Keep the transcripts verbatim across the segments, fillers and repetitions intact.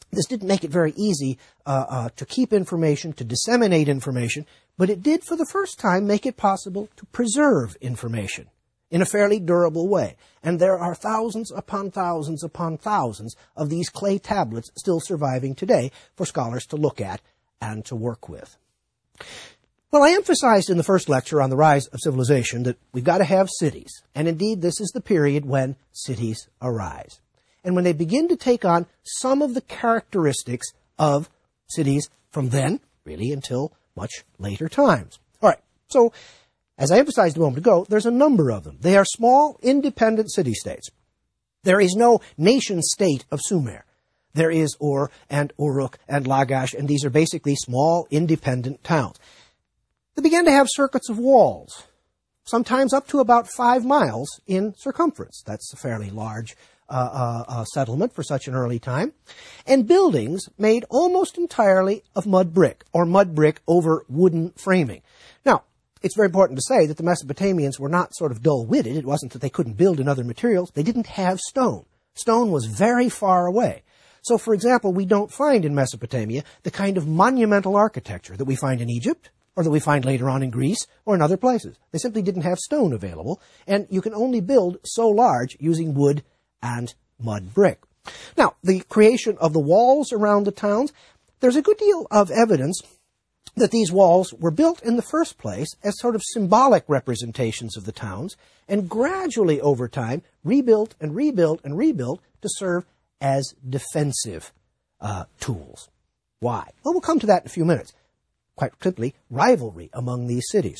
This didn't make it very easy uh, uh, to keep information, to disseminate information, but it did for the first time make it possible to preserve information in a fairly durable way. And there are thousands upon thousands upon thousands of these clay tablets still surviving today for scholars to look at and to work with. Well, I emphasized in the first lecture on the rise of civilization that we've got to have cities. And indeed, this is the period when cities arise. And when they begin to take on some of the characteristics of cities from then, really, until much later times. All right, so as I emphasized a moment ago, there's a number of them. They are small, independent city-states. There is no nation-state of Sumer. There is Ur and Uruk and Lagash, and these are basically small, independent towns. They began to have circuits of walls, sometimes up to about five miles in circumference. That's a fairly large uh, uh, uh, settlement for such an early time. And buildings made almost entirely of mud brick, or mud brick over wooden framing. Now, it's very important to say that the Mesopotamians were not sort of dull-witted. It wasn't that they couldn't build in other materials. They didn't have stone. Stone was very far away. So, for example, we don't find in Mesopotamia the kind of monumental architecture that we find in Egypt, or that we find later on in Greece, or in other places. They simply didn't have stone available, and you can only build so large using wood and mud brick. Now, the creation of the walls around the towns, there's a good deal of evidence that these walls were built in the first place as sort of symbolic representations of the towns, and gradually over time rebuilt and rebuilt and rebuilt to serve as defensive uh, tools. Why? Well, we'll come to that in a few minutes. Quite simply, rivalry among these cities.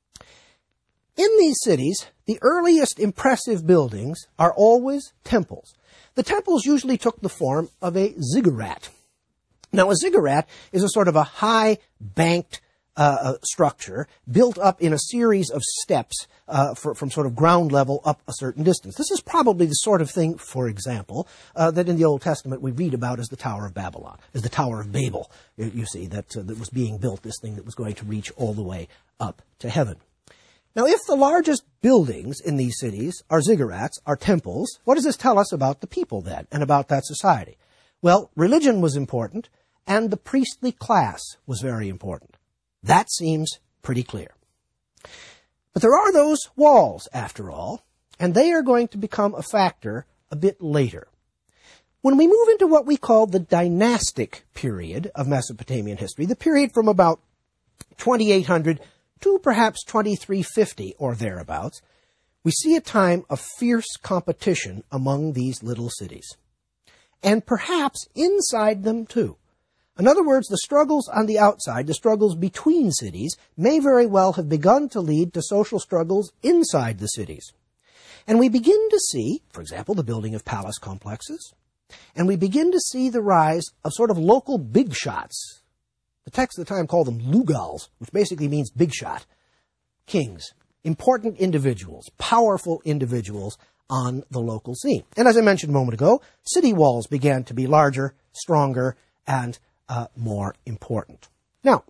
In these cities, the earliest impressive buildings are always temples. The temples usually took the form of a ziggurat. Now, a ziggurat is a sort of a high banked uh, structure built up in a series of steps uh, for, from sort of ground level up a certain distance. This is probably the sort of thing, for example, uh, that in the Old Testament we read about as the Tower of Babylon, as the Tower of Babel, you, you see, that, uh, that was being built, this thing that was going to reach all the way up to heaven. Now, if the largest buildings in these cities are ziggurats, are temples, what does this tell us about the people then, and about that society? Well, religion was important, and the priestly class was very important. That seems pretty clear. But there are those walls, after all, and they are going to become a factor a bit later. When we move into what we call the dynastic period of Mesopotamian history, the period from about twenty-eight hundred to perhaps twenty-three fifty or thereabouts, we see a time of fierce competition among these little cities. And perhaps inside them too. In other words, the struggles on the outside, the struggles between cities, may very well have begun to lead to social struggles inside the cities. And we begin to see, for example, the building of palace complexes, and we begin to see the rise of sort of local big shots. The text at the time called them lugals, which basically means big shot. Kings, important individuals, powerful individuals on the local scene. And as I mentioned a moment ago, city walls began to be larger, stronger, and uh, more important. Now,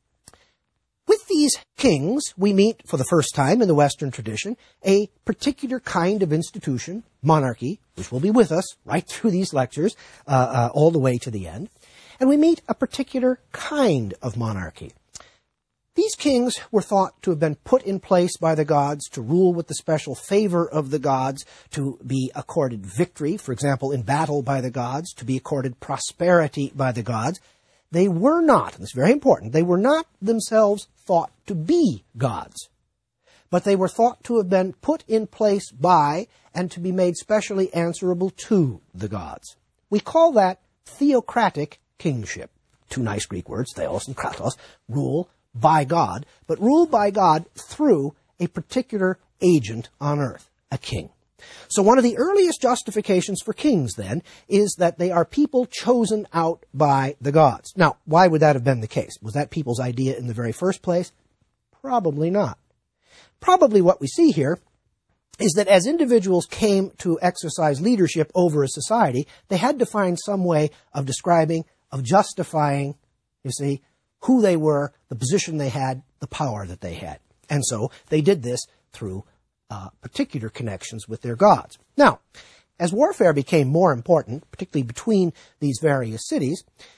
with these kings, we meet for the first time in the Western tradition a particular kind of institution, monarchy, which will be with us right through these lectures, uh, uh, all the way to the end. And we meet a particular kind of monarchy. These kings were thought to have been put in place by the gods to rule with the special favor of the gods, to be accorded victory, for example, in battle by the gods, to be accorded prosperity by the gods. They were not, and this is very important, they were not themselves thought to be gods, but they were thought to have been put in place by and to be made specially answerable to the gods. We call that theocratic kingship. Two nice Greek words, theos and kratos, rule by God, but rule by God through a particular agent on earth, a king. So one of the earliest justifications for kings, then, is that they are people chosen out by the gods. Now, why would that have been the case? Was that people's idea in the very first place? Probably not. Probably what we see here is that as individuals came to exercise leadership over a society, they had to find some way of describing, of justifying, you see, who they were, the position they had, the power that they had. And so they did this through uh, particular connections with their gods. Now, As warfare became more important, particularly between these various cities,